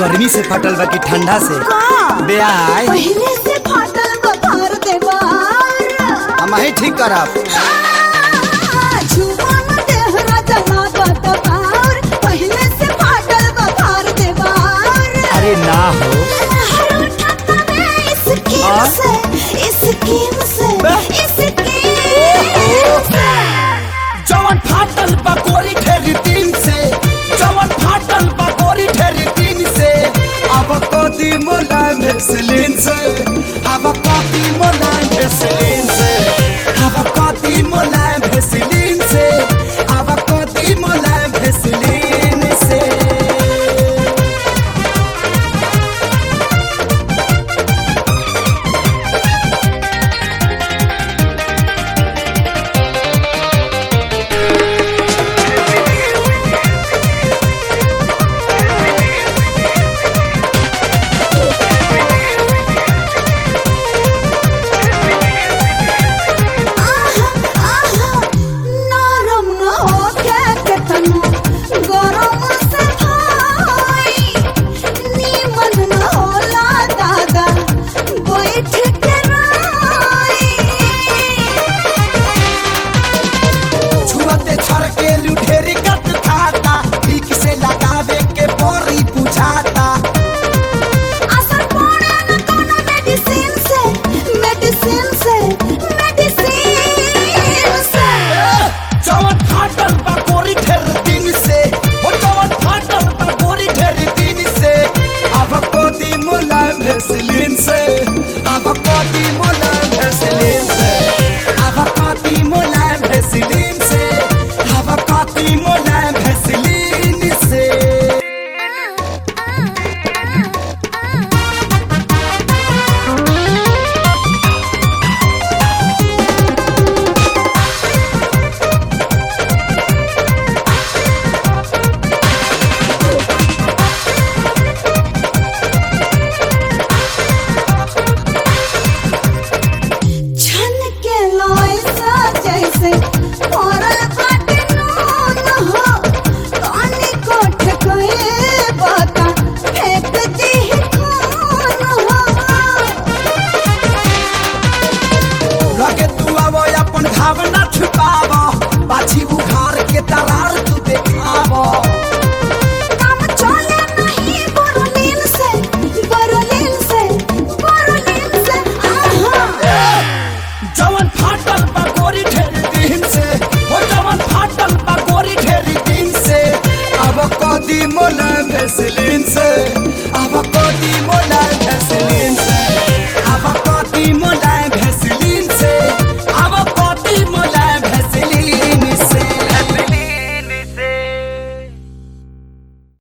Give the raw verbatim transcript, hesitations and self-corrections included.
गर्मी से फटल बा कि ठंडा से बेआई पहले से फाटल बा फार देवार हम ही ठीक करब जुबान देहरा जमा बतवार पहले से फाटल बा फार देवार अरे ना हो हर उठाता मैं इस स्कीम से इस स्कीम से इस स्कीम से जवन फाटल बा गोरी ठेरी तीन से जवन फाटल बा गोरी ठेरी तीन से अब कदी मोला भेसलिन से अब कदी मोला भेसलिन से